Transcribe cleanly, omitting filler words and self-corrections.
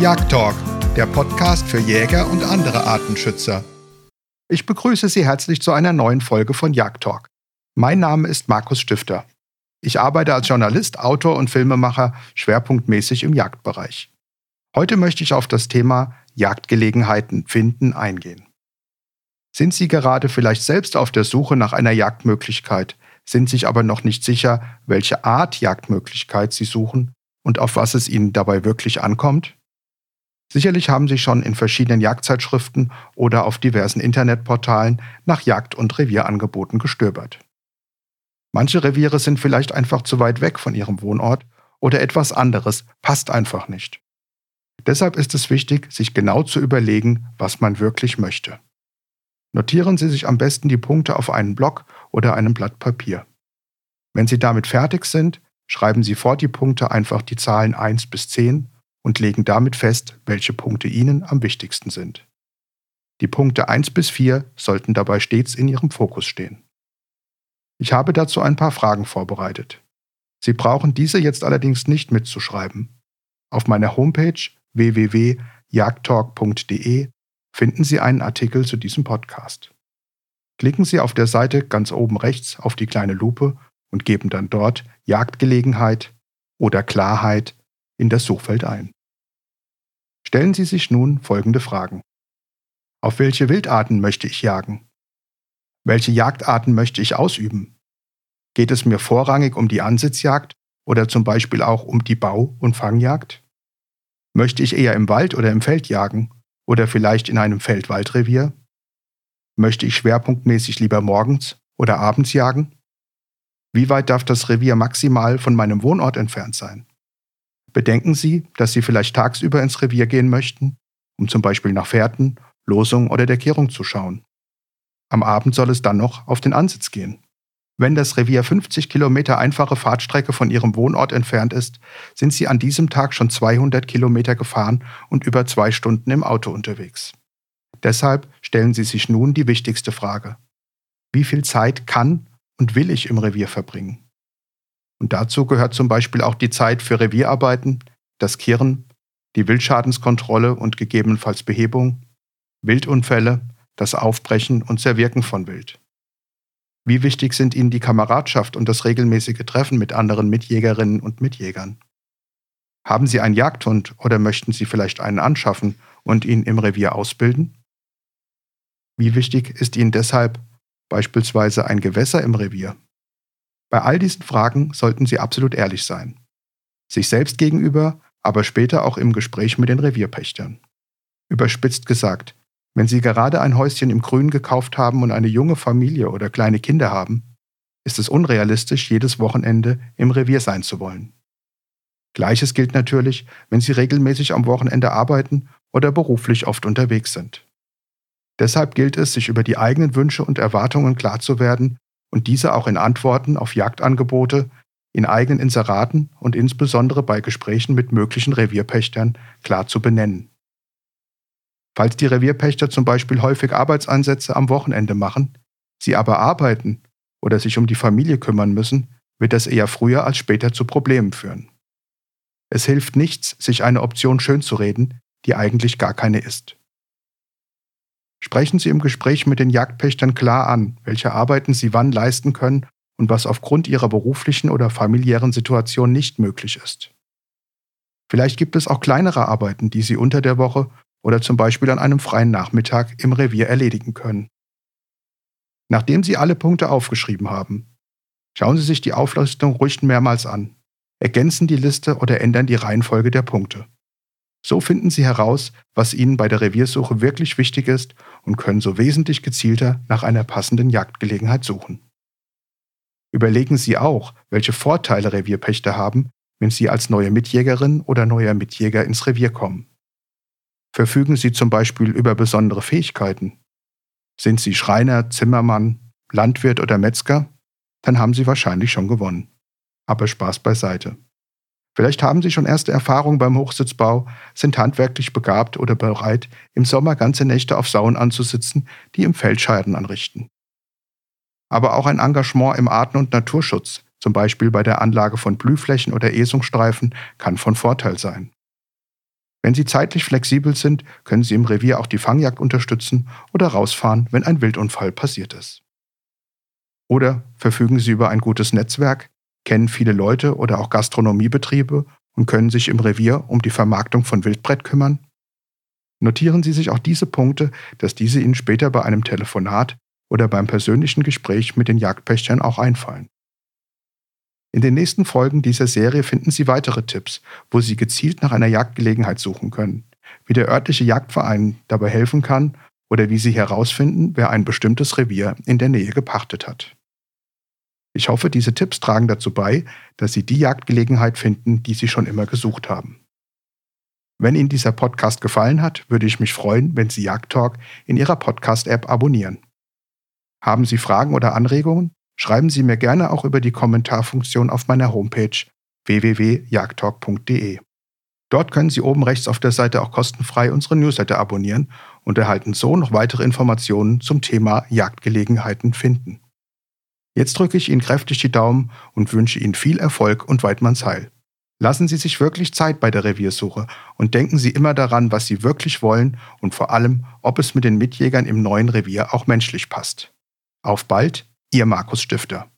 Jagdtalk, der Podcast für Jäger und andere Artenschützer. Ich begrüße Sie herzlich zu einer neuen Folge von Jagdtalk. Mein Name ist Markus Stifter. Ich arbeite als Journalist, Autor und Filmemacher schwerpunktmäßig im Jagdbereich. Heute möchte ich auf das Thema Jagdgelegenheiten finden eingehen. Sind Sie gerade vielleicht selbst auf der Suche nach einer Jagdmöglichkeit, sind sich aber noch nicht sicher, welche Art Jagdmöglichkeit Sie suchen und auf was es Ihnen dabei wirklich ankommt? Sicherlich haben Sie schon in verschiedenen Jagdzeitschriften oder auf diversen Internetportalen nach Jagd- und Revierangeboten gestöbert. Manche Reviere sind vielleicht einfach zu weit weg von Ihrem Wohnort oder etwas anderes passt einfach nicht. Deshalb ist es wichtig, sich genau zu überlegen, was man wirklich möchte. Notieren Sie sich am besten die Punkte auf einen Block oder einem Blatt Papier. Wenn Sie damit fertig sind, schreiben Sie vor die Punkte einfach die Zahlen 1 bis 10 und legen damit fest, welche Punkte Ihnen am wichtigsten sind. Die Punkte 1 bis 4 sollten dabei stets in Ihrem Fokus stehen. Ich habe dazu ein paar Fragen vorbereitet. Sie brauchen diese jetzt allerdings nicht mitzuschreiben. Auf meiner Homepage www.jagdtalk.de finden Sie einen Artikel zu diesem Podcast. Klicken Sie auf der Seite ganz oben rechts auf die kleine Lupe und geben dann dort Jagdgelegenheit oder Klarheit in das Suchfeld ein. Stellen Sie sich nun folgende Fragen. Auf welche Wildarten möchte ich jagen? Welche Jagdarten möchte ich ausüben? Geht es mir vorrangig um die Ansitzjagd oder zum Beispiel auch um die Bau- und Fangjagd? Möchte ich eher im Wald oder im Feld jagen oder vielleicht in einem Feld-Wald-Revier? Möchte ich schwerpunktmäßig lieber morgens oder abends jagen? Wie weit darf das Revier maximal von meinem Wohnort entfernt sein? Bedenken Sie, dass Sie vielleicht tagsüber ins Revier gehen möchten, um zum Beispiel nach Fährten, Losung oder der Kehrung zu schauen. Am Abend soll es dann noch auf den Ansitz gehen. Wenn das Revier 50 Kilometer einfache Fahrtstrecke von Ihrem Wohnort entfernt ist, sind Sie an diesem Tag schon 200 Kilometer gefahren und über 2 Stunden im Auto unterwegs. Deshalb stellen Sie sich nun die wichtigste Frage. Wie viel Zeit kann und will ich im Revier verbringen? Und dazu gehört zum Beispiel auch die Zeit für Revierarbeiten, das Kehren, die Wildschadenskontrolle und gegebenenfalls Behebung, Wildunfälle, das Aufbrechen und Zerwirken von Wild. Wie wichtig sind Ihnen die Kameradschaft und das regelmäßige Treffen mit anderen Mitjägerinnen und Mitjägern? Haben Sie einen Jagdhund oder möchten Sie vielleicht einen anschaffen und ihn im Revier ausbilden? Wie wichtig ist Ihnen deshalb beispielsweise ein Gewässer im Revier? Bei all diesen Fragen sollten Sie absolut ehrlich sein. Sich selbst gegenüber, aber später auch im Gespräch mit den Revierpächtern. Überspitzt gesagt, wenn Sie gerade ein Häuschen im Grün gekauft haben und eine junge Familie oder kleine Kinder haben, ist es unrealistisch, jedes Wochenende im Revier sein zu wollen. Gleiches gilt natürlich, wenn Sie regelmäßig am Wochenende arbeiten oder beruflich oft unterwegs sind. Deshalb gilt es, sich über die eigenen Wünsche und Erwartungen klar zu werden und diese auch in Antworten auf Jagdangebote, in eigenen Inseraten und insbesondere bei Gesprächen mit möglichen Revierpächtern klar zu benennen. Falls die Revierpächter zum Beispiel häufig Arbeitseinsätze am Wochenende machen, sie aber arbeiten oder sich um die Familie kümmern müssen, wird das eher früher als später zu Problemen führen. Es hilft nichts, sich eine Option schönzureden, die eigentlich gar keine ist. Sprechen Sie im Gespräch mit den Jagdpächtern klar an, welche Arbeiten Sie wann leisten können und was aufgrund Ihrer beruflichen oder familiären Situation nicht möglich ist. Vielleicht gibt es auch kleinere Arbeiten, die Sie unter der Woche oder zum Beispiel an einem freien Nachmittag im Revier erledigen können. Nachdem Sie alle Punkte aufgeschrieben haben, schauen Sie sich die Auflistung ruhig mehrmals an, ergänzen die Liste oder ändern die Reihenfolge der Punkte. So finden Sie heraus, was Ihnen bei der Reviersuche wirklich wichtig ist und können so wesentlich gezielter nach einer passenden Jagdgelegenheit suchen. Überlegen Sie auch, welche Vorteile Revierpächter haben, wenn Sie als neue Mitjägerin oder neuer Mitjäger ins Revier kommen. Verfügen Sie zum Beispiel über besondere Fähigkeiten? Sind Sie Schreiner, Zimmermann, Landwirt oder Metzger? Dann haben Sie wahrscheinlich schon gewonnen. Aber Spaß beiseite. Vielleicht haben Sie schon erste Erfahrungen beim Hochsitzbau, sind handwerklich begabt oder bereit, im Sommer ganze Nächte auf Sauen anzusitzen, die im Feld Schaden anrichten. Aber auch ein Engagement im Arten- und Naturschutz, zum Beispiel bei der Anlage von Blühflächen oder Esungsstreifen, kann von Vorteil sein. Wenn Sie zeitlich flexibel sind, können Sie im Revier auch die Fangjagd unterstützen oder rausfahren, wenn ein Wildunfall passiert ist. Oder verfügen Sie über ein gutes Netzwerk, kennen viele Leute oder auch Gastronomiebetriebe und können sich im Revier um die Vermarktung von Wildbret kümmern? Notieren Sie sich auch diese Punkte, dass diese Ihnen später bei einem Telefonat oder beim persönlichen Gespräch mit den Jagdpächtern auch einfallen. In den nächsten Folgen dieser Serie finden Sie weitere Tipps, wo Sie gezielt nach einer Jagdgelegenheit suchen können, wie der örtliche Jagdverein dabei helfen kann oder wie Sie herausfinden, wer ein bestimmtes Revier in der Nähe gepachtet hat. Ich hoffe, diese Tipps tragen dazu bei, dass Sie die Jagdgelegenheit finden, die Sie schon immer gesucht haben. Wenn Ihnen dieser Podcast gefallen hat, würde ich mich freuen, wenn Sie Jagdtalk in Ihrer Podcast-App abonnieren. Haben Sie Fragen oder Anregungen? Schreiben Sie mir gerne auch über die Kommentarfunktion auf meiner Homepage www.jagdtalk.de. Dort können Sie oben rechts auf der Seite auch kostenfrei unsere Newsletter abonnieren und erhalten so noch weitere Informationen zum Thema Jagdgelegenheiten finden. Jetzt drücke ich Ihnen kräftig die Daumen und wünsche Ihnen viel Erfolg und Weidmannsheil. Lassen Sie sich wirklich Zeit bei der Reviersuche und denken Sie immer daran, was Sie wirklich wollen und vor allem, ob es mit den Mitjägern im neuen Revier auch menschlich passt. Auf bald, Ihr Markus Stifter.